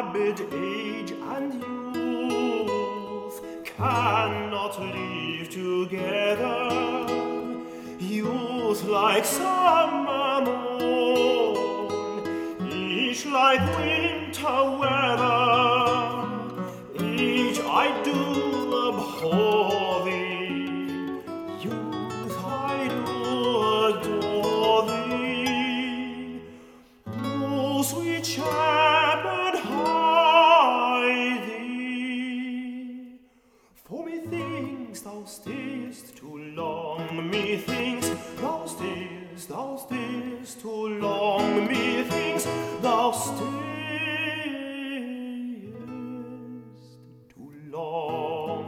bid age and youth cannot live together. Youth like summer morn, each like winter weather. Age I do abhor thee, youth I do adore thee. O sweet shepherd, hide thee. For methinks thou stayest too long, methinks thou stayest too long, methinks thou stayest too long.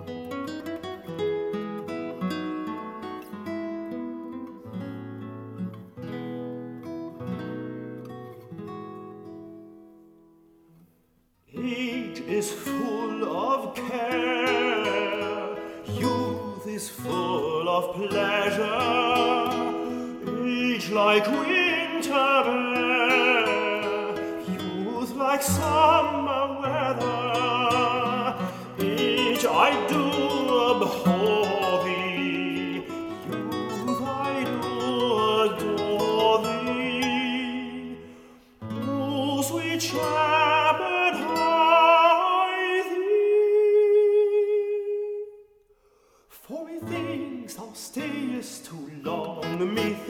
Age is full of care, youth is full of pleasure. Age like winter air, youth like summer weather. Age I do abhor thee, youth I do adore thee. O sweet shepherd, hide thee. For methinks thou stayest too long, methinks